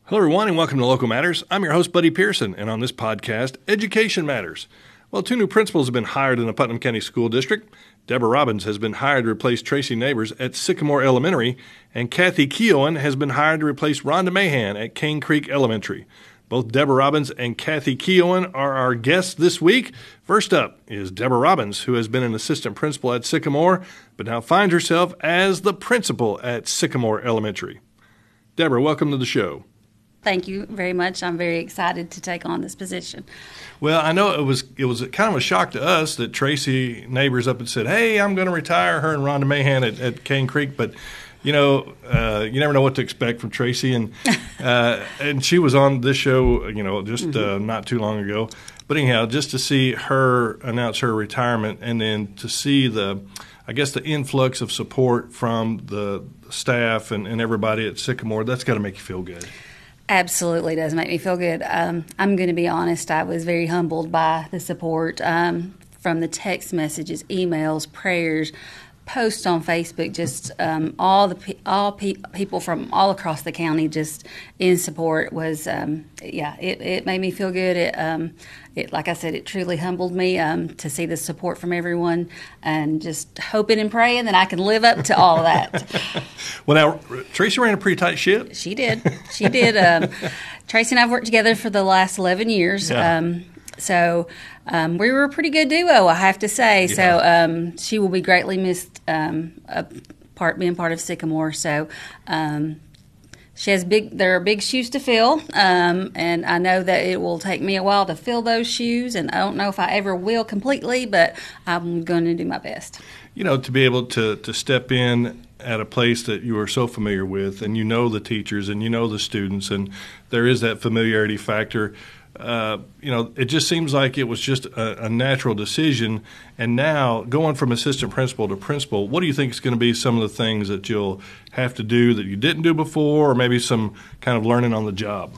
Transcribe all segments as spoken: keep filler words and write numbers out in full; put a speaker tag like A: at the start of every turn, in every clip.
A: Hello, everyone, and welcome to Local Matters. I'm your host, Buddy Pearson, and on this podcast, Education Matters. Well, two new principals have been hired in the Putnam County School District. Deborah Robbins has been hired to replace Tracy Neighbors at Sycamore Elementary, and Kathy Keowen has been hired to replace Rhonda Mahan at Cane Creek Elementary. Both Deborah Robbins and Kathy Keowen are our guests this week. First up is Deborah Robbins, who has been an assistant principal at Sycamore, but now finds herself as the principal at Sycamore Elementary. Deborah, welcome to the show.
B: Thank you very much. I'm very excited to take on this position.
A: Well, I know it was it was kind of a shock to us that Tracy Neighbors up and said, hey, I'm going to retire, her and Rhonda Mahan at, at Cane Creek. But, you know, uh, you never know what to expect from Tracy. And uh, and she was on this show, you know, just mm-hmm. uh, not too long ago. But anyhow, just to see her announce her retirement and then to see the, I guess, the influx of support from the staff and, and everybody at Sycamore, that's got to make you feel good.
B: Absolutely does make me feel good. Um, I'm going to be honest, I was very humbled by the support um, from the text messages, emails, prayers, posts on Facebook, just um, all the pe- all pe- people from all across the county just in support was, um, yeah, it, it made me feel good. It, um, it, like I said, it truly humbled me um, to see the support from everyone and just hoping and praying that I can live up to all of that.
A: Well, now, Tracy ran a pretty tight ship.
B: She did. She did. Um, Tracy and I have worked together for the last eleven years.
A: Yeah.
B: Um, so um, we were a pretty good duo, I have to say.
A: Yeah.
B: So um, she will be greatly missed um, a part being part of Sycamore. So um, she has big. There are big shoes to fill, um, and I know that it will take me a while to fill those shoes. And I don't know if I ever will completely, but I'm going to do my best.
A: You know, to be able to to step in at a place that you are so familiar with, and you know the teachers and you know the students, and there is that familiarity factor. Uh, you know, it just seems like it was just a, a natural decision. And now, going from assistant principal to principal, what do you think is going to be some of the things that you'll have to do that you didn't do before, or maybe some kind of learning on the job?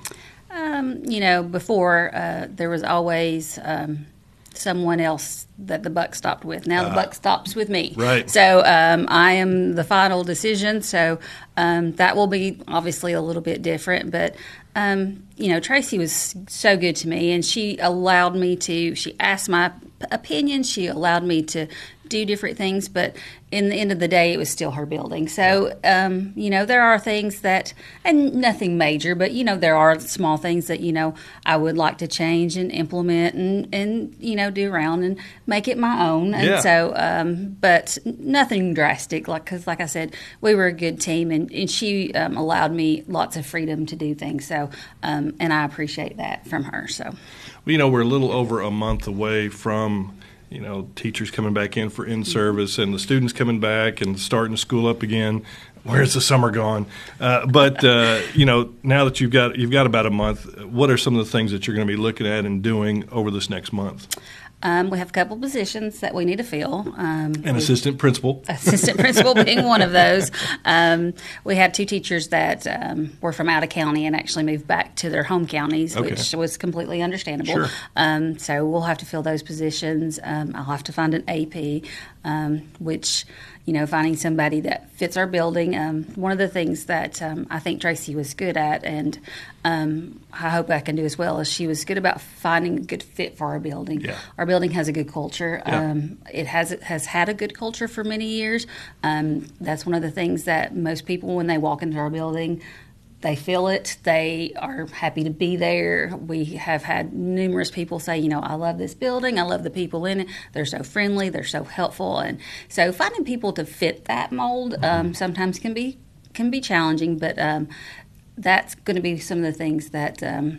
B: Um, you know, before uh, there was always um, someone else that the buck stopped with. Now uh, the buck stops with me.
A: Right.
B: So um, I am the final decision. So um, that will be obviously a little bit different. But, um, you know, Tracy was so good to me, and she allowed me to, she asked my opinion. She allowed me to do different things, but in the end of the day, it was still her building. So, um, you know, there are things that, and nothing major, but, you know, there are small things that, you know, I would like to change and implement and, and you know, do around and make it my own. And
A: yeah.
B: so, um, but nothing drastic, like, because like I said, we were a good team, and, and she um, allowed me lots of freedom to do things. So, um, and I appreciate that from her. So,
A: well, you know, we're a little over a month away from, you know, teachers coming back in for in-service and the students coming back and starting school up again. Where's the summer gone? Uh, but, uh, you know, now that you've got you've got about a month, what are some of the things that you're going to be looking at and doing over this next month?
B: Um, we have a couple positions that we need to fill. Um,
A: An assistant principal.
B: Assistant principal being one of those. Um, we had two teachers that um, were from out of county and actually moved back to their home counties,
A: okay.
B: which was completely understandable.
A: Sure.
B: Um, so we'll have to fill those positions. Um, I'll have to find an A P, um, which, you know, finding somebody that fits our building. Um, one of the things that um, I think Tracy was good at, and um, I hope I can do as well, is she was good about finding a good fit for our building.
A: Yeah.
B: Our building has a good culture.
A: Yeah.
B: Um, it has it has had a good culture for many years. Um, that's one of the things that most people, when they walk into our building, they feel it. They are happy to be there. We have had numerous people say, you know, I love this building. I love the people in it. They're so friendly. They're so helpful. And so finding people to fit that mold um, sometimes can be can be challenging. But um, that's going to be some of the things that um,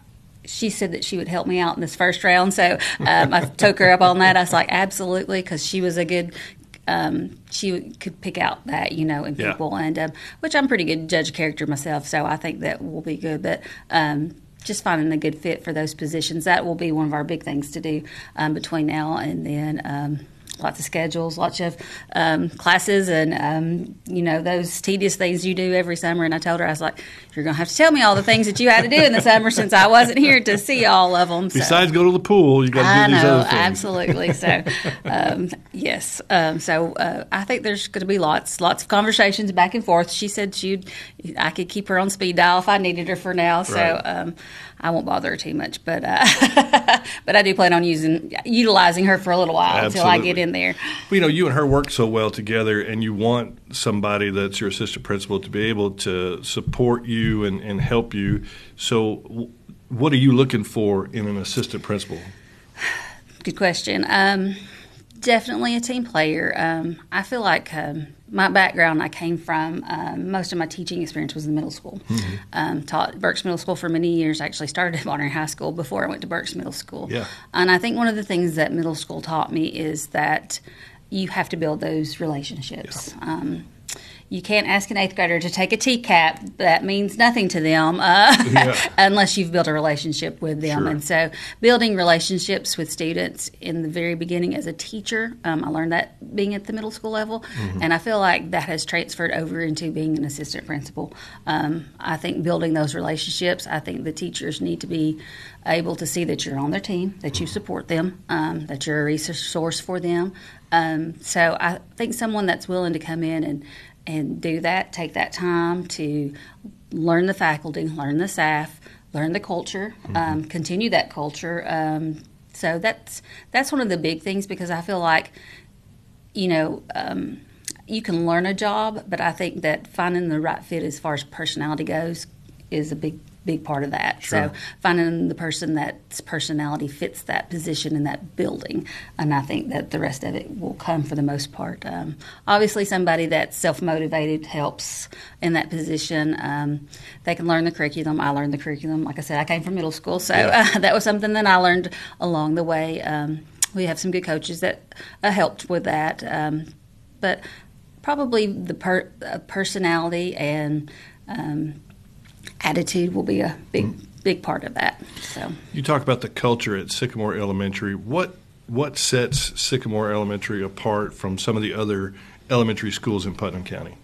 B: she said that she would help me out in this first round. So um, I took her up on that. I was like, absolutely, because she was a good Um, she could pick out that, you know, in people,
A: yeah.
B: and um, which I'm pretty good judge of character myself, so I think that will be good. But um, just finding a good fit for those positions, that will be one of our big things to do um, between now and then. Um, lots of schedules, lots of um, classes, and um, you know those tedious things you do every summer. And I told her, I was like, "You're going to have to tell me all the things that you had to do in the summer since I wasn't here to see all of them." So,
A: besides go to the pool, you got to do
B: I
A: these
B: know,
A: other things.
B: Absolutely. So, um, yes. Um, so uh, I think there's going to be lots, lots of conversations back and forth. She said she'd, I could keep her on speed dial if I needed her for now. So
A: Right.
B: um, I won't bother her too much, but uh, but I do plan on using utilizing her for a little while until I get in there.
A: Well, you know, you and her work so well together, and you want somebody that's your assistant principal to be able to support you and, and help you. So w- what are you looking for in an assistant principal?
B: Good question. Um, definitely a team player. Um, I feel like um, my background, I came from, um, most of my teaching experience was in middle school. Mm-hmm. Um, taught Berks Middle School for many years. I actually started at Monterey High School before I went to Berks Middle School.
A: Yeah.
B: And I think one of the things that middle school taught me is that you have to build those relationships. Yeah. Um, You can't ask an eighth grader to take a T CAP. That means nothing to them uh, yeah. unless you've built a relationship with them.
A: Sure.
B: And so building relationships with students in the very beginning as a teacher, um, I learned that being at the middle school level. Mm-hmm. And I feel like that has transferred over into being an assistant principal. Um, I think building those relationships, I think the teachers need to be able to see that you're on their team, that you support them, um, that you're a resource for them. Um, so I think someone that's willing to come in and and do that, take that time to learn the faculty, learn the staff, learn the culture, mm-hmm. um, continue that culture. Um, so that's that's one of the big things, because I feel like, you know, um, you can learn a job, but I think that finding the right fit as far as personality goes is a big big part of that.
A: Sure.
B: So finding the person that's personality fits that position in that building, and I think that the rest of it will come for the most part. Um, obviously, somebody that's self-motivated helps in that position. Um, they can learn the curriculum. I learned the curriculum. Like I said, I came from middle school, so yeah. uh, that was something that I learned along the way. Um, we have some good coaches that uh, helped with that, um, but probably the per- uh, personality and um, attitude will be a big, big part of that. So
A: you talk about the culture at Sycamore Elementary. What what sets Sycamore Elementary apart from some of the other elementary schools in Putnam County?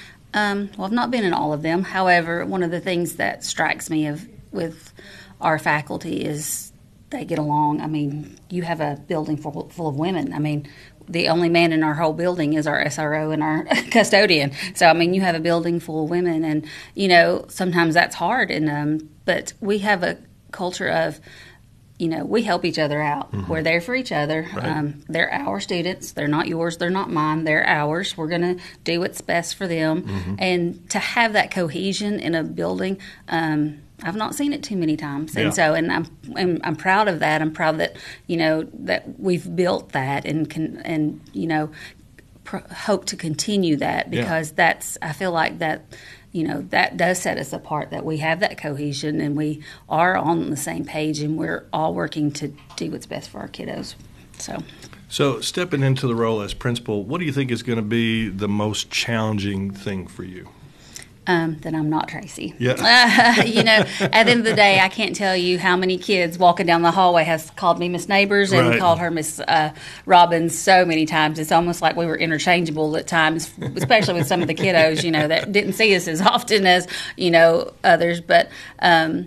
B: Um, well, I've not been in all of them. However, one of the things that strikes me of with our faculty is they get along. I mean, you have a building full, full of women. I mean, the only man in our whole building is our S R O and our custodian. So, I mean, you have a building full of women, and, you know, sometimes that's hard. And um, but we have a culture of, you know, we help each other out. Mm-hmm. We're there for each other.
A: Right. Um,
B: they're our students. They're not yours. They're not mine. They're ours. We're going to do what's best for them. Mm-hmm. And to have that cohesion in a building, um, I've not seen it too many times, and yeah. so, and I'm, and I'm proud of that. I'm proud that, you know, that we've built that, and can, and you know, pr- hope to continue that, because yeah. that's, I feel like that, you know, that does set us apart. That we have that cohesion, and we are on the same page, and we're all working to do what's best for our kiddos. So.
A: So, stepping into the role as principal, what do you think is going to be the most challenging thing for you?
B: Um, that I'm not Tracy.
A: Yeah.
B: Uh, you know, at the end of the day, I can't tell you how many kids walking down the hallway has called me Miss Neighbors and
A: right.
B: called her Miss uh, Robbins so many times. It's almost like we were interchangeable at times, especially with some of the kiddos, you know, that didn't see us as often as, you know, others. But um,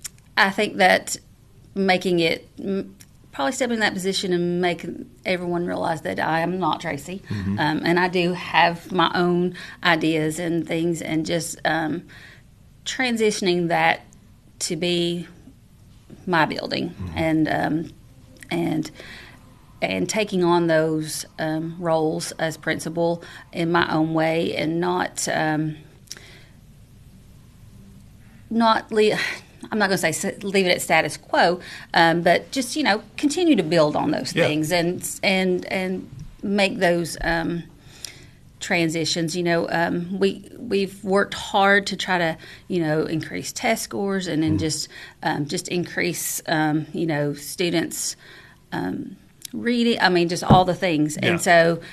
B: I think that making it... probably step in that position and make everyone realize that I am not Tracy. Mm-hmm. Um, and I do have my own ideas and things, and just um, transitioning that to be my building, mm-hmm. and um, and and taking on those um, roles as principal in my own way, and not um, not leave. I'm not going to say leave it at status quo, um, but just, you know, continue to build on those
A: yeah.
B: things and and and make those um, transitions. You know, um, we we've worked hard to try to, you know, increase test scores, and then mm. just um, just increase um, you know, students um, reading. I mean, just all the things,
A: yeah.
B: and so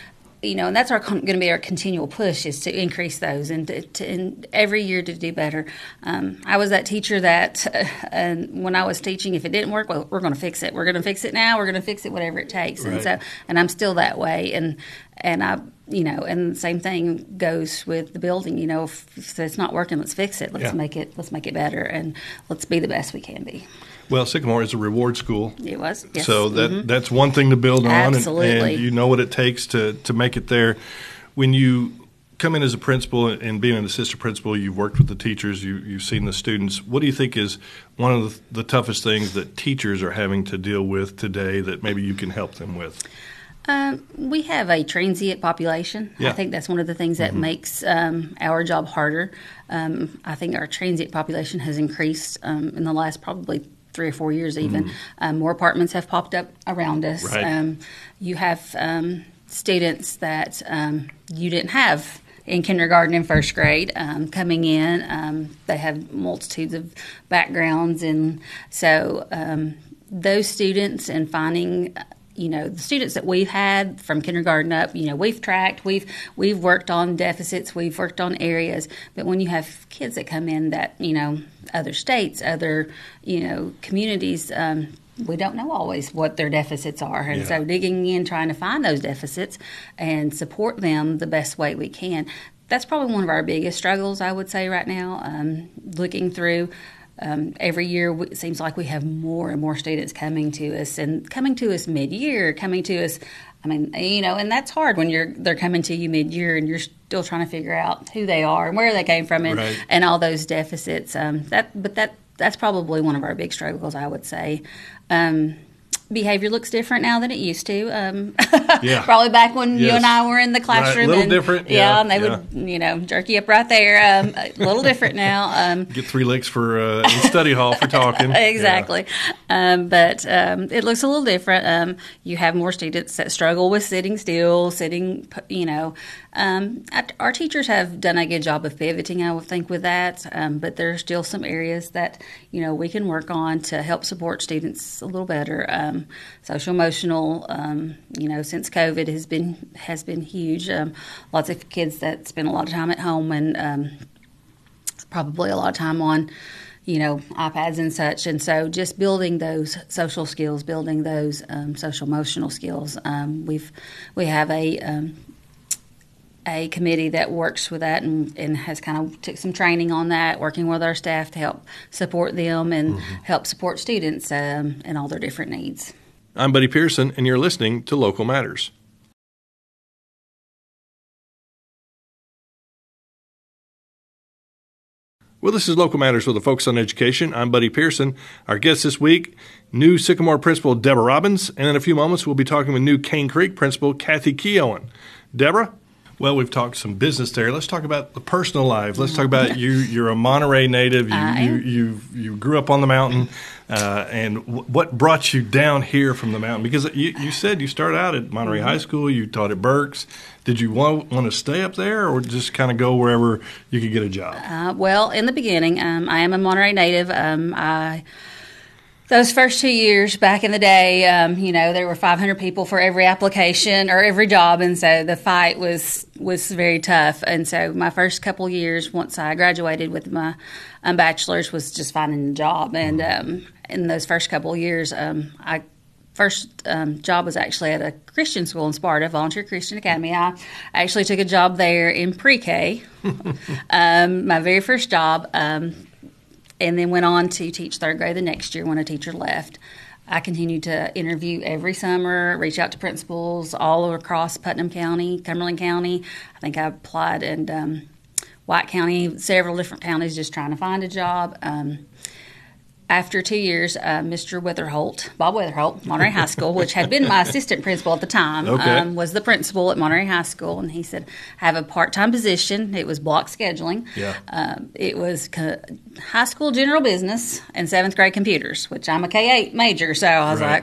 B: you know, and that's our going to be our continual push is to increase those and to, to and every year to do better. Um, I was that teacher that, uh, and when I was teaching, if it didn't work, well, we're going to fix it. We're going to fix it now. We're going to fix it, whatever it takes.
A: Right.
B: And so, and I'm still that way. And and I, you know, and the same thing goes with the building. You know, if, if it's not working, let's fix it. Let's
A: yeah.
B: make it. Let's make it better, and let's be the best we can be.
A: Well, Sycamore is a reward school.
B: It was, yes.
A: So that
B: mm-hmm.
A: that's one thing to build on,
B: Absolutely.
A: and, and you know what it takes to, to make it there. When you come in as a principal and being an assistant principal, you've worked with the teachers, you, you've seen the students. What do you think is one of the, the toughest things that teachers are having to deal with today that maybe you can help them with?
B: Um, we have a transient population.
A: Yeah.
B: I think that's one of the things that mm-hmm. makes um, our job harder. Um, I think our transient population has increased um, in the last probably three or four years even. Mm-hmm. Um, more apartments have popped up around us.
A: Right.
B: Um, you have um, students that um, you didn't have in kindergarten and first grade um, coming in. Um, they have multitudes of backgrounds, and so um, those students and finding you know, the students that we've had from kindergarten up, you know, we've tracked, we've we've worked on deficits, we've worked on areas. But when you have kids that come in that, you know, other states, other, you know, communities, um, we don't know always what their deficits are. And
A: yeah.
B: so digging in, trying to find those deficits and support them the best way we can. That's probably one of our biggest struggles, I would say, right now, um, looking through. Um, every year it seems like we have more and more students coming to us and coming to us mid-year, coming to us, I mean, you know, and that's hard when you're they're coming to you mid-year and you're still trying to figure out who they are and where they came from and,
A: right.
B: and all those deficits. Um, that, but that that's probably one of our big struggles, I would say. Um, behavior looks different now than it used to. Um,
A: yeah.
B: Probably back when
A: yes.
B: you and I were in the classroom.
A: Right. A little
B: and,
A: different.
B: Yeah,
A: yeah
B: and they
A: yeah.
B: would, you know, jerk you up right there. Um, a little different now. Um,
A: Get three licks for uh, in study hall for talking.
B: Exactly. Yeah. Um, but um, it looks a little different. Um, you have more students that struggle with sitting still, sitting, you know. Um, our teachers have done a good job of pivoting, I would think, with that. Um, but there are still some areas that, you know, we can work on to help support students a little better. Um, social emotional, um, you know, since COVID has been has been huge. Um, lots of kids that spend a lot of time at home and um, probably a lot of time on, you know, iPads and such. And so just building those social skills, building those um, social emotional skills. Um, we've we have a um, a committee that works with that and, and has kind of took some training on that, working with our staff to help support them and mm-hmm. help support students um, and all their different needs.
A: I'm Buddy Pearson, and you're listening to Local Matters. Well, this is Local Matters with a focus on education. I'm Buddy Pearson. Our guest this week, new Sycamore principal Deborah Robbins, and in a few moments we'll be talking with new Cane Creek principal Kathy Keowen. Deborah? Well, we've talked some business there. Let's talk about the personal life. Let's talk about you. You're a Monterey native. You you, you you grew up on the mountain, uh, and w- what brought you down here from the mountain? Because you, you said you started out at Monterey mm-hmm. High School. You taught at Berks. Did you want want to stay up there, or just kind of go wherever you could get a job?
B: Uh, well, in the beginning, um, I am a Monterey native. Um, I. Those first two years back in the day, um, you know, there were five hundred people for every application or every job, and so the fight was was very tough. And so my first couple of years, once I graduated with my um, bachelor's, was just finding a job. And um, in those first couple of years, um, I first um, job was actually at a Christian school in Sparta, Volunteer Christian Academy. I actually took a job there in pre-K, um, my very first job. Um, And then went on to teach third grade the next year when a teacher left. I continued to interview every summer, reach out to principals all across Putnam County, Cumberland County. I think I applied in um, White County, several different counties, just trying to find a job. Um, after two years, uh, Mister Witherholt, Bob Witherholt, Monterey High School, which had been my assistant principal at the time,
A: okay.
B: um, was the principal at Monterey High School. And he said, I have a part-time position. It was block scheduling.
A: Yeah.
B: Um, it was co- high school general business and seventh grade computers, which I'm a K eight major. So I was
A: right.
B: like, well,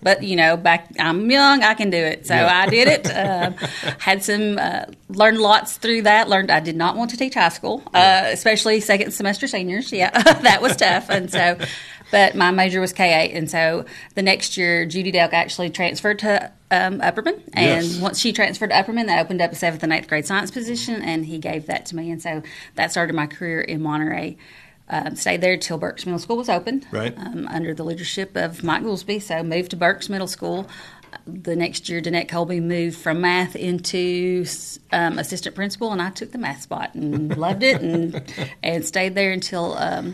B: But, you know, back I'm young, I can do it. So yeah. I did it. Um, had some, uh, learned lots through that. Learned I did not want to teach high school, uh, especially second semester seniors. Yeah, that was tough. And so, but my major was K eight. And so the next year, Judy Delk actually transferred to um, Upperman. And
A: yes.
B: once she transferred to Upperman, that opened up a seventh and eighth grade science position. And he gave that to me. And so that started my career in Monterey. Um, stayed there till Burks Middle School was opened,
A: right.
B: um, under the leadership of Mike Goolsby. So moved to Burks Middle School. The next year, Danette Colby moved from math into um, assistant principal, and I took the math spot and loved it, and and stayed there until um,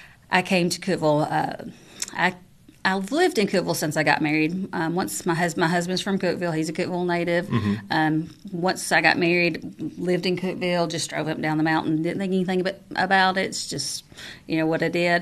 B: I came to Cookeville. Uh, I I've lived in Cookeville since I got married. Um, once my husband, my husband's from Cookeville, he's a Cookeville native. Mm-hmm. Um, once I got married, lived in Cookeville, just drove up and down the mountain, didn't think anything about, about it. It's just, you know, what I did.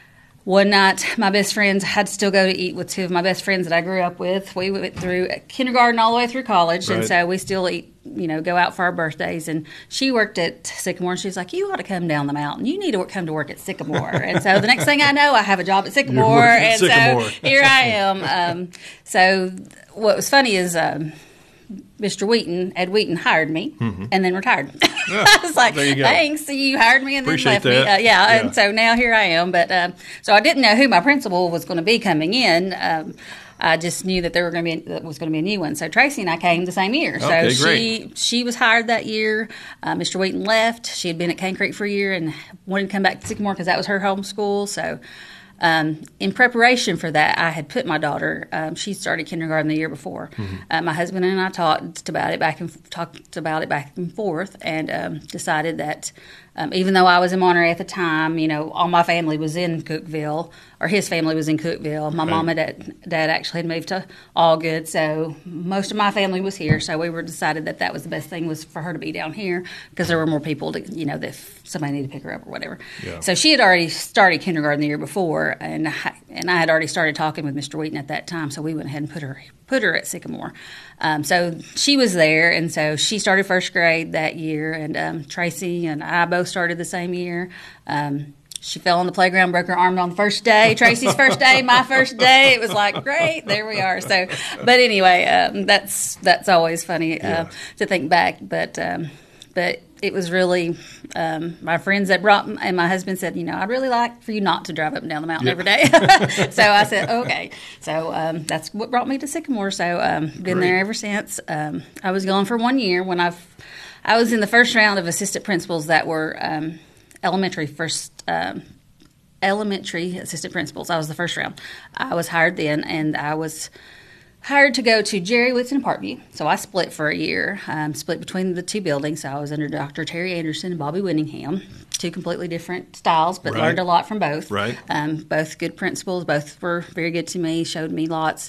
B: One night, my best friends had to still go to eat with two of my best friends that I grew up with. We went through kindergarten all the way through college, right. And so we still eat, you know, go out for our birthdays. And she worked at Sycamore, and she was like, "You ought to come down the mountain. You need to work, come to work at Sycamore." And so the next thing I know, I have a job at Sycamore,
A: at
B: and
A: Sycamore.
B: So here I am. Um, so what was funny is um, Mister Wheaton, Ed Wheaton, hired me, mm-hmm. and then retired.
A: Yeah,
B: I was like,
A: there you go.
B: "Thanks, you hired me and
A: Appreciate
B: then left
A: that.
B: me." Uh, yeah,
A: yeah,
B: and so now here I am. But um, so I didn't know who my principal was going to be coming in. Um, I just knew that there were going to be that was going to be a new one. So Tracy and I came the same year. So
A: okay,
B: she
A: great.
B: she was hired that year. Uh, Mister Wheaton left. She had been at Cane Creek for a year and wanted to come back to Sycamore because that was her home school. So. Um, in preparation for that, I had put my daughter. Um, she started kindergarten the year before. Mm-hmm. Uh, my husband and I talked about it back and talked about it back and forth, and um, decided that um, even though I was in Monterey at the time, you know, all my family was in Cookeville, or his family was in Cookeville. My right. mom and dad, dad actually had moved to Allgood, so most of my family was here. So we were decided that that was the best thing was for her to be down here because there were more people to, you know, that if somebody needed to pick her up or whatever.
A: Yeah.
B: So she had already started kindergarten the year before, and I, and I had already started talking with Mister Wheaton at that time. So we went ahead and put her put her at Sycamore. Um, so she was there, and so she started first grade that year, and um, Tracy and I both started the same year. Um, She fell on the playground, broke her arm on the first day. Tracy's first day, my first day. It was like, great, there we are. So, but anyway, um, that's that's always funny uh, yeah. to think back. But um, but it was really um, my friends that brought, and my husband said, you know, I'd really like for you not to drive up and down the mountain
A: yep.
B: every day. So I said, okay. So um, that's what brought me to Sycamore. So um, been great. There ever since. Um, I was gone for one year when I've I was in the first round of assistant principals that were. Um, Elementary first, um, elementary assistant principals. I was the first round. I was hired then, and I was hired to go to Jerry Whitson and Parkview. So I split for a year, um, split between the two buildings. So I was under Doctor Terry Anderson and Bobby Winningham, two completely different styles, but
A: right.
B: learned a lot from both.
A: Right.
B: Um, both good principals. Both were very good to me. Showed me lots.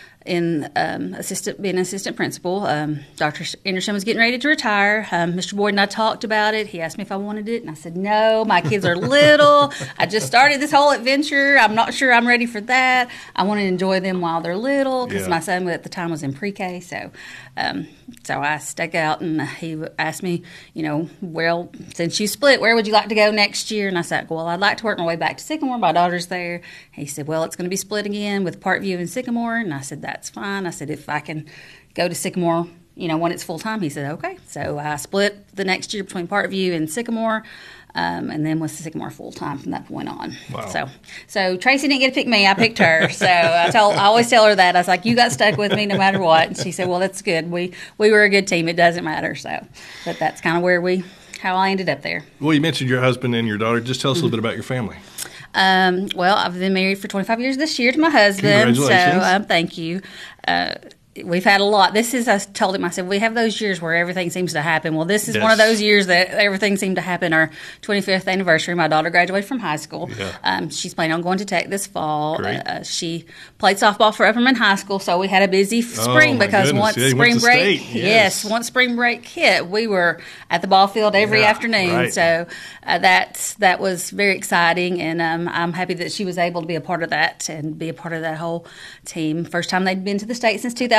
B: In um, assistant, being an assistant principal, um, Doctor Anderson was getting ready to retire. Um, Mister Boyd and I talked about it. He asked me if I wanted it, and I said, no, my kids are little. I just started this whole adventure. I'm not sure I'm ready for that. I want to enjoy them while they're little because yeah. my son at the time was in pre-K. So um, so I stuck out, and he asked me, you know, well, since you split, where would you like to go next year? And I said, well, I'd like to work my way back to Sycamore. My daughter's there. He said, well, it's going to be split again with Parkview and Sycamore. And I said, that's fine. I said, if I can go to Sycamore, you know, when it's full time. He said, okay. So I split the next year between Parkview and Sycamore, um, and then was Sycamore full time from that point on.
A: Wow.
B: So, so Tracy didn't get to pick me. I picked her. So I told, I always tell her that. I was like, you got stuck with me no matter what. And she said, well, that's good. We we were a good team. It doesn't matter. So, but that's kind of where we, how I ended up there.
A: Well, you mentioned your husband and your daughter. Just tell us mm-hmm. a little bit about your family.
B: Um, well, I've been married for twenty-five years this year to my husband.
A: Congratulations.
B: So um, thank you. Uh, we've had a lot. This is, I told him, I said, we have those years where everything seems to happen. Well, this is yes. one of those years that everything seemed to happen. Our twenty-fifth anniversary, my daughter graduated from high school.
A: Yeah.
B: Um, she's planning on going to Tech this fall.
A: Great.
B: Uh, she played softball for Upperman High School, so we had a busy spring
A: oh,
B: because
A: goodness.
B: once
A: yeah,
B: spring break,
A: yes.
B: yes, once spring break hit, we were at the ball field every
A: yeah,
B: afternoon.
A: Right.
B: So uh, that that was very exciting, and um, I'm happy that she was able to be a part of that and be a part of that whole team. First time they'd been to the state since two thousand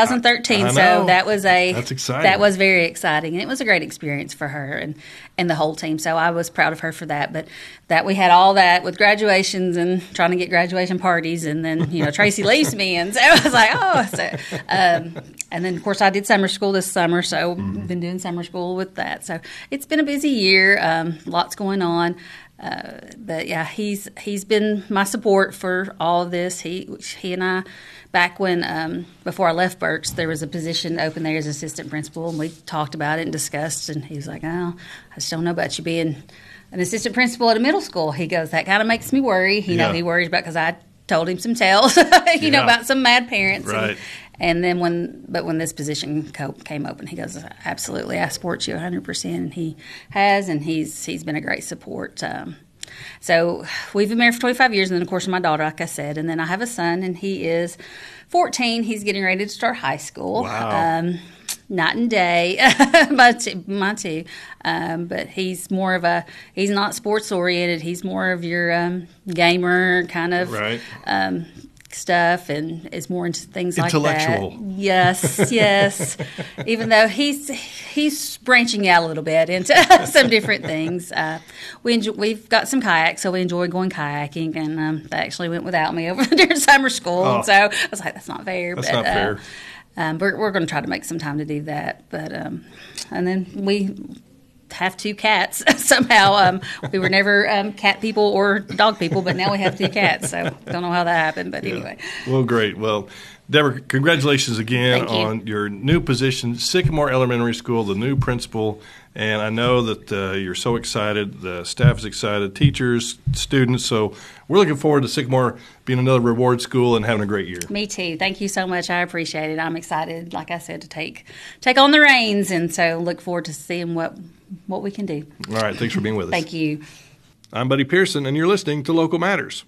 B: thousand thirteen.
A: I, I
B: so that was a
A: That's exciting.
B: That was very exciting, and it was a great experience for her and, and the whole team. So I was proud of her for that. But that we had all that with graduations and trying to get graduation parties, and then you know Tracy leaves me, and so I was like, oh. So, um, and then of course I did summer school this summer, so mm-hmm. been doing summer school with that. So it's been a busy year, um, lots going on. Uh, but yeah, he's he's been my support for all of this. He he and I, back when um, before I left Berks, there was a position open there as assistant principal, and we talked about it and discussed. And he was like, "Oh, I just don't know about you being an assistant principal at a middle school." He goes, "That kind of makes me worry." You yeah. know, he worries about because I told him some tales, you yeah. know, about some mad parents.
A: Right.
B: And, and then when, but when this position co- came open, he goes, "Absolutely, I support you one hundred percent." And he has, and he's he's been a great support. Um, so we've been married for twenty-five years, and then of course my daughter, like I said, and then I have a son, and he is fourteen. He's getting ready to start high school.
A: Wow.
B: Um, night and day, my two, my two. Um, but he's more of a, he's not sports oriented. He's more of your um, gamer kind of
A: right.
B: um, stuff, and is more into things like
A: intellectual.
B: that. Yes, yes. Even though he's he's branching out a little bit into some different things. Uh, we enjoy, we've got some kayaks, so we enjoy going kayaking, and um, they actually went without me over during summer school.
A: Oh.
B: And so I was like, that's not fair.
A: That's
B: but,
A: not fair.
B: Uh, um, we're we're going to try to make some time to do that. But um, and then we have two cats somehow. Um, we were never um, cat people or dog people, but now we have two cats. So don't know how that happened, but yeah. Anyway.
A: Well, great. Well, Deborah, congratulations again
B: Thank you.
A: on your new position, Sycamore Elementary School, the new principal. And I know that uh, you're so excited. The staff is excited, teachers, students. So we're looking forward to Sycamore being another reward school and having a great year.
B: Me too. Thank you so much. I appreciate it. I'm excited, like I said, to take take on the reins, and so look forward to seeing what what we can do.
A: All right. Thanks for being with us.
B: Thank you.
A: I'm Buddy Pearson, and you're listening to Local Matters.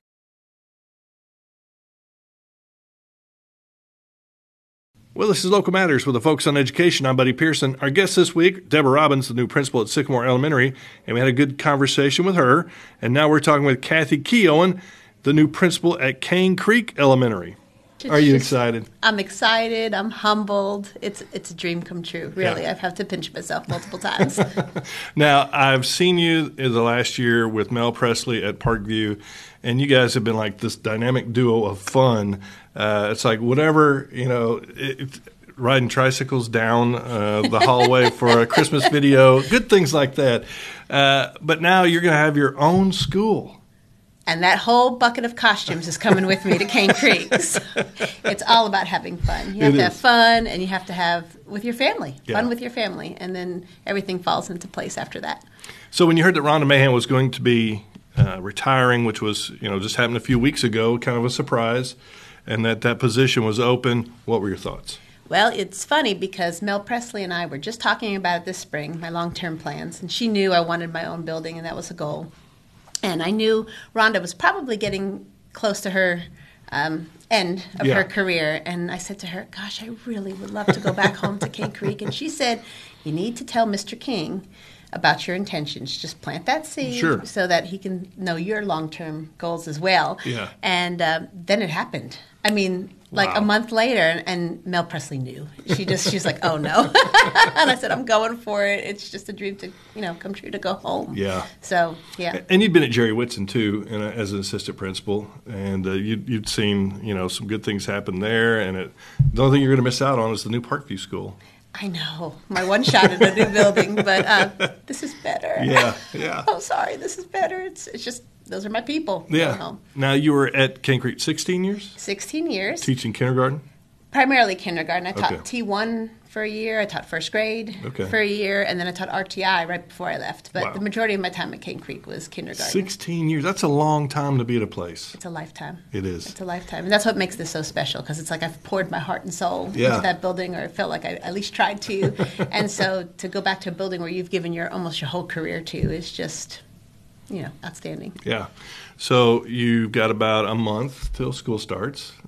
A: Well, this is Local Matters with the Focus on Education. I'm Buddy Pearson. Our guest this week, Deborah Robbins, the new principal at Sycamore Elementary, and we had a good conversation with her. And now we're talking with Kathy Keowen, the new principal at Cane Creek Elementary.
C: It's
A: Are you
C: just,
A: excited?
C: I'm excited. I'm humbled. It's it's a dream come true, really.
A: Yeah.
C: I've had to pinch myself multiple times.
A: Now, I've seen you in the last year with Mel Presley at Parkview, and you guys have been like this dynamic duo of fun. Uh, it's like whatever, you know, it, it, riding tricycles down uh, the hallway for a Christmas video, good things like that. Uh, but now you're going to have your own school.
C: And that whole bucket of costumes is coming with me to Cane Creek. So it's all about having fun. You have
A: It
C: to
A: is.
C: have fun, and you have to have with your family,
A: Yeah.
C: fun with your family, and then everything falls into place after that.
A: So when you heard that Rhonda Mahan was going to be uh, retiring, which was, you know, just happened a few weeks ago, kind of a surprise, and that that position was open, what were your thoughts?
C: Well, it's funny because Mel Presley and I were just talking about it this spring, my long-term plans, and she knew I wanted my own building, and that was a goal. And I knew Rhonda was probably getting close to her um, end of
A: Yeah.
C: her career. And I said to her, gosh, I really would love to go back home to Cane Creek. And she said, you need to tell Mister King about your intentions. Just plant that seed
A: Sure.
C: so that he can know your long-term goals as well.
A: Yeah.
C: And um, then it happened. I mean, like
A: Wow.
C: a month later, and, and Mel Presley knew. She just, she's like, oh no. And I said, I'm going for it. It's just a dream to, you know, come true to go home.
A: Yeah.
C: So, yeah.
A: And you'd been at Jerry Whitson, too, in a, as an assistant principal, and uh, you'd, you'd seen, you know, some good things happen there, and it, the only thing you're going to miss out on is the new Parkview School.
C: I know. My one shot at a new building, but uh, this is better.
A: Yeah, yeah.
C: I'm sorry, this is better. It's it's just, those are my people.
A: Yeah.
C: Going home.
A: Now, you were at Cane Creek sixteen years,
C: sixteen years.
A: teaching kindergarten?
C: Primarily kindergarten. I taught
A: Okay.
C: T one for a year. I taught first grade
A: Okay.
C: for a year, and then I taught R T I right before I left. But
A: Wow.
C: the majority of my time at Cane Creek was kindergarten.
A: sixteen years. That's a long time to be at a place.
C: It's a lifetime.
A: It is.
C: It's a lifetime. And that's what makes this so special, because it's like I've poured my heart and soul
A: Yeah.
C: into that building, or I felt like I at least tried to. And so to go back to a building where you've given your almost your whole career to is just, you know, outstanding.
A: Yeah. So you've got about a month till school starts.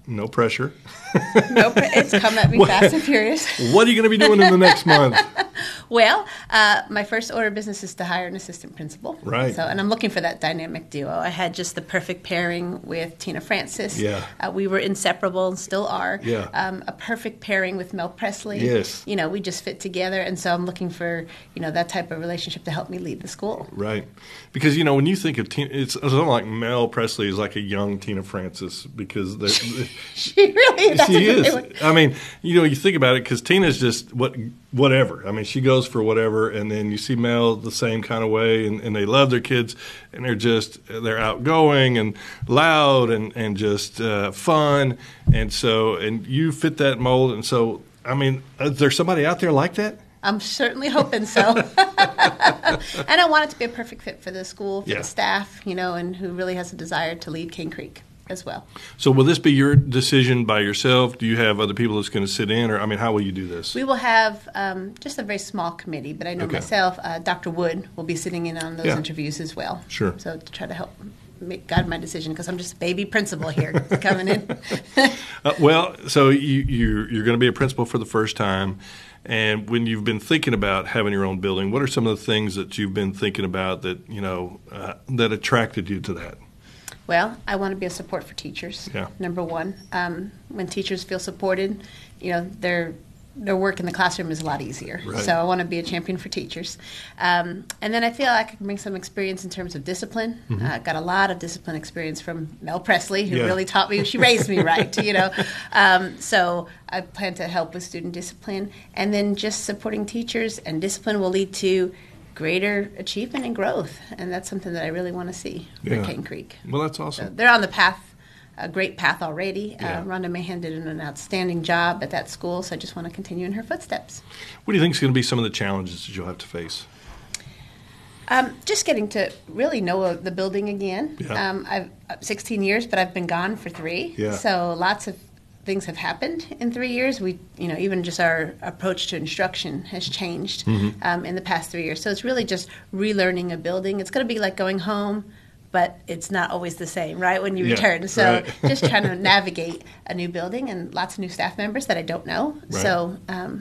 A: No pressure.
C: No, pre- it's come at me
A: What-
C: fast and furious.
A: What are you going to be doing in the next month?
C: Well, uh, my first order of business is to hire an assistant principal.
A: Right.
C: So, and I'm looking for that dynamic duo. I had just the perfect pairing with Tina Francis.
A: Yeah.
C: Uh, we were inseparable and still are.
A: Yeah.
C: Um, a perfect pairing with Mel Presley.
A: Yes.
C: You know, we just fit together, and so I'm looking for, you know, that type of relationship to help me lead the school.
A: Right. Because, you know, when you think of Tina, it's something like Mel Presley is like a young Tina Francis because they're,
C: She really that's
A: she
C: a good
A: is.
C: one.
A: I mean, you know, you think about it because Tina's just what whatever. I mean, she goes for whatever, and then you see Mel the same kind of way, and, and they love their kids, and they're just they're outgoing and loud and and just uh, fun, and so and you fit that mold, and so I mean, is there somebody out there like that?
C: I'm certainly hoping so. And I want it to be a perfect fit for the school, for
A: Yeah.
C: the staff, you know, and who really has a desire to lead Cane Creek as well.
A: So will this be your decision by yourself? Do you have other people that's going to sit in, or I mean, how will you do this?
C: We will have um, just a very small committee, but I know
A: Okay.
C: myself, uh, Doctor Wood will be sitting in on those
A: Yeah.
C: interviews as well.
A: Sure.
C: So to try to help make guide my decision, because I'm just a baby principal here coming in.
A: Uh, well, so you, you you're going to be a principal for the first time, and when you've been thinking about having your own building, what are some of the things that you've been thinking about that you know uh, that attracted you to that?
C: Well, I want to be a support for teachers.
A: Yeah.
C: Number one, um, when teachers feel supported, you know, their their work in the classroom is a lot easier.
A: Right.
C: So I want to be a champion for teachers. Um, and then I feel like I can bring some experience in terms of discipline.
A: Mm-hmm.
C: I uh, got a lot of discipline experience from Mel Presley, who
A: Yeah.
C: really taught me. She raised me right, you know. Um, so I plan to help with student discipline, and then just supporting teachers and discipline will lead to greater achievement and growth, and that's something that I really want to see
A: Yeah.
C: for Cane Creek.
A: Well, that's
C: So
A: awesome.
C: they're on the path, a great path already.
A: Yeah.
C: Uh, Rhonda Mahan did an outstanding job at that school, so I just want to continue in her footsteps.
A: What do you think is going to be some of the challenges that you'll have to face?
C: Um, just getting to really know the building again.
A: Yeah.
C: Um, I've uh, sixteen years, but I've been gone for three.
A: Yeah.
C: So lots of things have happened in three years. We, you know, even just our approach to instruction has changed
A: Mm-hmm.
C: um, in the past three years. So it's really just relearning a building. It's going to be like going home, but it's not always the same, right, when you
A: Yeah,
C: return. So
A: right.
C: just trying to navigate a new building and lots of new staff members that I don't know.
A: Right.
C: So um,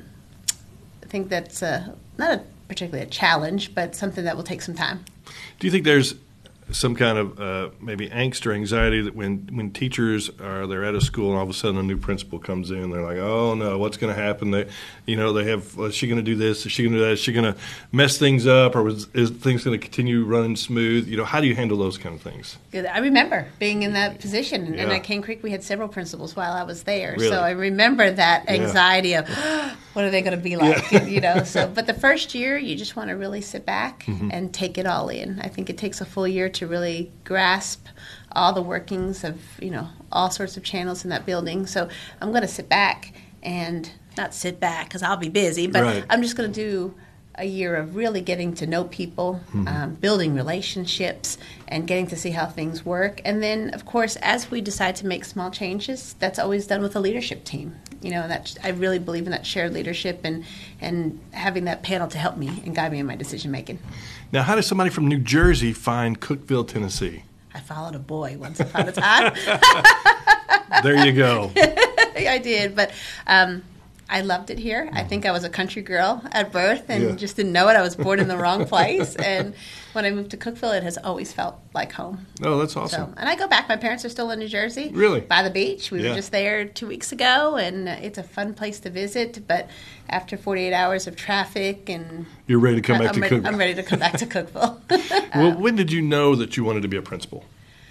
C: I think that's uh, not a particularly a challenge, but something that will take some time.
A: Do you think there's some kind of uh, maybe angst or anxiety that when, when teachers are they're at a school and all of a sudden a new principal comes in, they're like, oh no, what's going to happen? They, you know, they have, well, is she going to do this? Is she going to do that? Is she going to mess things up, or is, is things going to continue running smooth? You know, how do you handle those kind of things?
C: I remember being in that position, and
A: Yeah.
C: at Cane Creek we had several principals while I was there.
A: Really?
C: So I remember that
A: Yeah.
C: anxiety of what are they going to be like, you know. So, but the first year you just want to really sit back
A: Mm-hmm.
C: and take it all in. I think it takes a full year to really grasp all the workings of, you know, all sorts of channels in that building. So I'm going to sit back and not sit back because I'll be busy, but
A: Right.
C: I'm just going to do a year of really getting to know people, um, building relationships, and getting to see how things work. And then, of course, as we decide to make small changes, that's always done with a leadership team. You know, that I really believe in that shared leadership and and having that panel to help me and guide me in my decision making.
A: Now, how does somebody from New Jersey find Cookeville, Tennessee?
C: I followed a boy once upon a time.
A: There you go.
C: I did, but um, I loved it here. I think I was a country girl at birth and
A: Yeah.
C: just didn't know it. I was born in the wrong place. And when I moved to Cookeville, it has always felt like home.
A: Oh, that's
C: So,
A: awesome.
C: and I go back. My parents are still in New Jersey.
A: Really?
C: By the beach. We
A: Yeah.
C: were just there two weeks ago, and it's a fun place to visit. But after forty-eight hours of traffic, and
A: You're ready to come back
C: I'm,
A: to
C: ready,
A: Cookeville.
C: I'm ready to come back to Cookeville.
A: Well, when did you know that you wanted to be a principal?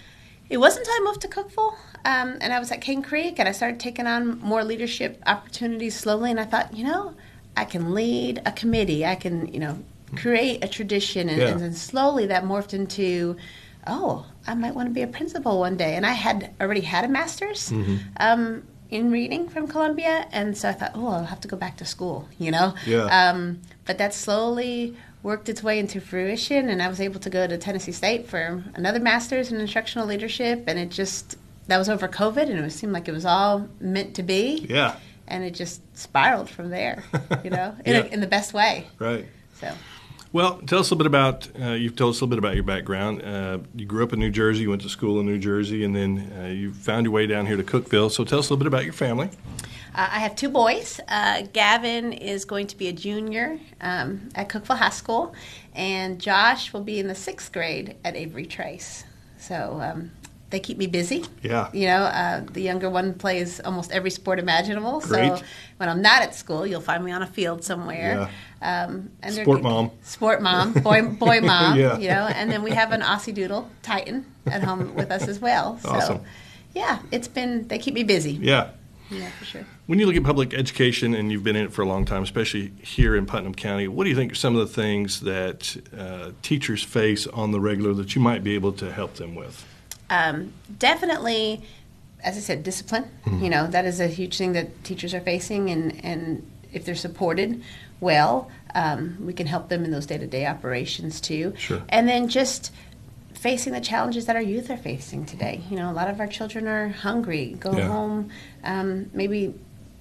C: It wasn't until I moved to Cookeville, um, and I was at Cane Creek, and I started taking on more leadership opportunities slowly, and I thought, you know, I can lead a committee. I can, you know, create a tradition, and,
A: Yeah.
C: and then slowly that morphed into, oh, I might want to be a principal one day. And I had already had a master's
A: Mm-hmm.
C: um, in reading from Columbia, and so I thought, oh, I'll have to go back to school, you know?
A: Yeah.
C: Um, but that slowly worked its way into fruition, and I was able to go to Tennessee State for another master's in instructional leadership, and it just, that was over COVID, and it seemed like it was all meant to be.
A: Yeah,
C: And it just spiraled from there, you know, in,
A: Yeah.
C: a, in the best way.
A: right.
C: So,
A: Well, tell us a little bit about, uh, you've told us a little bit about your background. Uh, you grew up in New Jersey, you went to school in New Jersey, and then uh, you found your way down here to Cookeville. So tell us a little bit about your family.
C: Uh, I have two boys. Uh, Gavin is going to be a junior um, at Cookeville High School, and Josh will be in the sixth grade at Avery Trace. So um, they keep me busy.
A: Yeah.
C: You know, uh, the younger one plays almost every sport imaginable.
A: Great.
C: So when I'm not at school, you'll find me on a field somewhere.
A: Yeah.
C: Um, and they're
A: Sport
C: good-
A: mom.
C: Sport mom. Boy, boy mom.
A: Yeah.
C: You know, and then we have an Aussie Doodle Titan at home with us as well. So,
A: Awesome.
C: yeah, it's been, they keep me busy.
A: Yeah.
C: Yeah, for sure.
A: When you look at public education, and you've been in it for a long time, especially here in Putnam County, what do you think are some of the things that uh, teachers face on the regular that you might be able to help them with?
C: Um, definitely, as I said, discipline.
A: Mm-hmm.
C: You know, that is a huge thing that teachers are facing, and, and if they're supported well, um, we can help them in those day-to-day operations too.
A: Sure.
C: And then just facing the challenges that our youth are facing today. You know, a lot of our children are hungry, go
A: Yeah.
C: home, um, maybe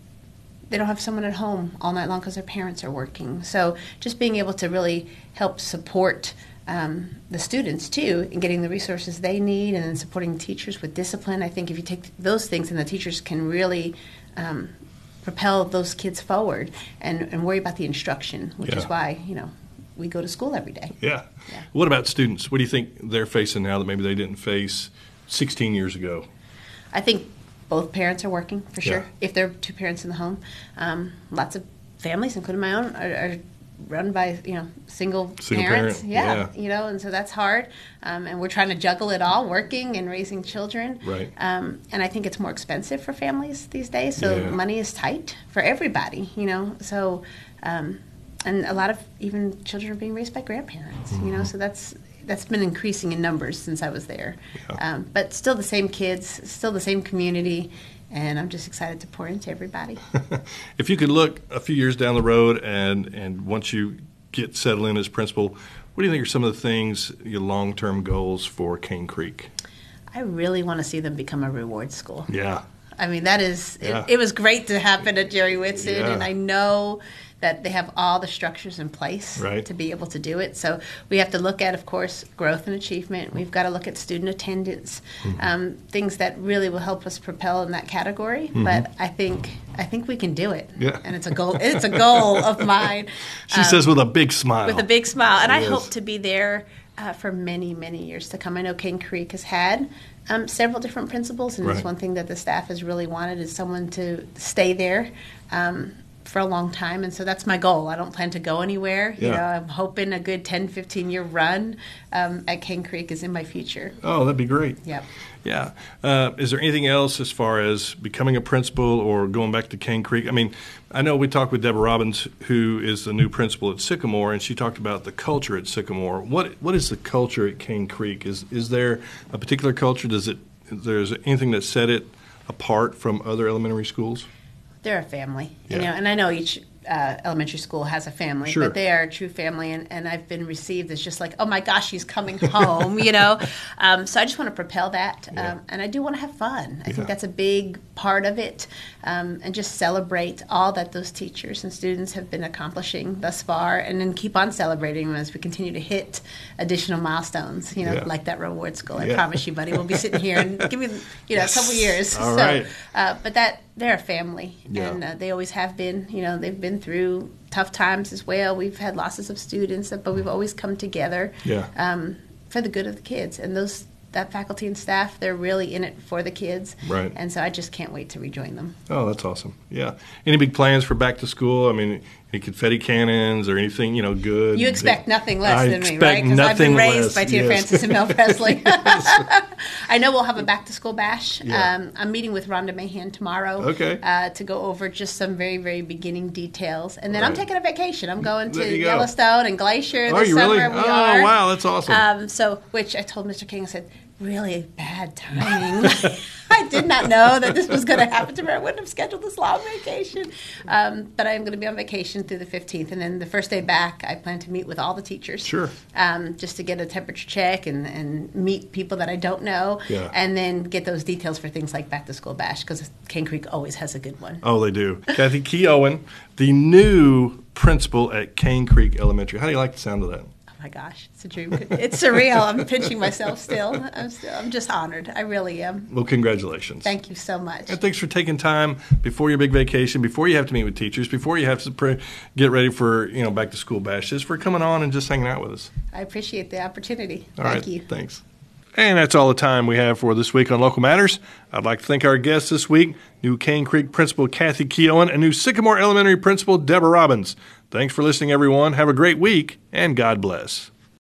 C: they don't have someone at home all night long because their parents are working. So just being able to really help support um, the students too in getting the resources they need, and then supporting teachers with discipline. I think if you take those things, and the teachers can really um, propel those kids forward and, and worry about the instruction, which is
A: Yeah.
C: why, you know, we go to school every day.
A: Yeah.
C: Yeah.
A: What about students? What do you think they're facing now that maybe they didn't face sixteen years ago?
C: I think both parents are working for sure.
A: Yeah.
C: If there are two parents in the home, um, lots of families, including my own, are, are run by you know single,
A: Single
C: parents.
A: parent,
C: Yeah,
A: yeah.
C: you know, and so that's hard. Um, and we're trying to juggle it all, working and raising children.
A: Right.
C: Um, and I think it's more expensive for families these days. So
A: Yeah.
C: money is tight for everybody. You know, so. Um, and a lot of even children are being raised by grandparents.
A: Mm-hmm.
C: You know, so that's. That's been increasing in numbers since I was there.
A: Yeah.
C: Um, but still the same kids, still the same community, and I'm just excited to pour into everybody.
A: If you could look a few years down the road, and, and once you get settled in as principal, what do you think are some of the things, your long-term goals for Cane Creek?
C: I really want to see them become a reward school.
A: Yeah.
C: I mean, that is,
A: Yeah.
C: it, it was great to happen at Jerry Whitson,
A: Yeah.
C: and I know that they have all the structures in place
A: Right.
C: to be able to do it. So we have to look at, of course, growth and achievement. We've got to look at student attendance,
A: Mm-hmm.
C: um, things that really will help us propel in that category.
A: Mm-hmm.
C: But I think I think we can do it.
A: Yeah.
C: And it's a goal. It's a goal of mine.
A: She
C: Um,
A: says with a big smile.
C: with a big smile. And I
A: Yes.
C: hope to be there uh, for many, many years to come. I know Cane Creek has had um, several different principals, and
A: Right.
C: it's one thing that the staff has really wanted is someone to stay there um, for a long time. And so that's my goal. I don't plan to go anywhere. You
A: Yeah.
C: know, I'm hoping a good ten, fifteen year run um, at Cane Creek is in my future.
A: Oh, that'd be great.
C: Yep.
A: Yeah. Uh, is there anything else as far as becoming a principal or going back to Cane Creek? I mean, I know we talked with Deborah Robbins, who is the new principal at Sycamore, and she talked about the culture at Sycamore. What What is the culture at Cane Creek? Is is there a particular culture? Does it? Is there anything that set it apart from other elementary schools?
C: They're a family, you
A: Yeah.
C: know, and I know each uh, elementary school has a family,
A: Sure.
C: but they are a true family, and, and I've been received as just like, oh my gosh, she's coming home, you know. Um, so I just want to propel that,
A: Yeah.
C: um, and I do want to have fun. I
A: Yeah.
C: think that's a big part of it, um, and just celebrate all that those teachers and students have been accomplishing thus far, and then keep on celebrating them as we continue to hit additional milestones, you know,
A: Yeah.
C: like that reward school. I
A: Yeah.
C: promise you, buddy, we'll be sitting here and give me, you know,
A: Yes.
C: a couple years.
A: All
C: so,
A: right.
C: uh, but that they're a family,
A: Yeah.
C: and uh, they always have been. You know, they've been through tough times as well. We've had losses of students, but we've always come together
A: Yeah.
C: um, for the good of the kids. And those that faculty and staff, they're really in it for the kids.
A: Right.
C: And so I just can't wait to rejoin them.
A: Oh, that's awesome. Yeah. Any big plans for back to school? I mean, any confetti cannons or anything, you know, good?
C: You expect nothing less
A: I
C: than me,
A: expect
C: right? Because I've been
A: nothing
C: raised
A: less,
C: by Tina
A: yes.
C: Francis and Mel Presley. I know we'll have a back to school bash.
A: Yeah.
C: Um, I'm meeting with Rhonda Mahan tomorrow
A: Okay.
C: uh, to go over just some very, very beginning details. And then I'm
A: Right.
C: taking a vacation. I'm going
A: There
C: to
A: you go.
C: Yellowstone and Glacier
A: Are
C: this
A: you
C: summer.
A: really?
C: We
A: Oh,
C: are.
A: wow, that's awesome.
C: Um, so, which I told Mister King, I said, really bad timing. I did not know that this was going to happen to me. I wouldn't have scheduled this long vacation. Um, but I am going to be on vacation through the fifteenth. And then the first day back, I plan to meet with all the teachers.
A: Sure.
C: Um, just to get a temperature check and, and meet people that I don't know.
A: Yeah.
C: And then get those details for things like Back to School Bash, because Cane Creek always has a good one.
A: Oh, they do. Kathy Keowen, the new principal at Cane Creek Elementary. How do you like the sound of that?
C: Oh my gosh, it's a dream. It's surreal. I'm pinching myself still. I'm still. I'm just honored. I really am.
A: Well, congratulations.
C: Thank you so much.
A: And thanks for taking time before your big vacation, before you have to meet with teachers, before you have to pre- get ready for, you know, Back to School Bashes, for coming on and just hanging out with us.
C: I appreciate the opportunity.
A: All
C: Thank
A: right,
C: you.
A: Thanks. And that's all the time we have for this week on Local Matters. I'd like to thank our guests this week, new Cane Creek Principal Kathy Keowen and new Sycamore Elementary Principal Deborah Robbins. Thanks for listening, everyone. Have a great week, and God bless.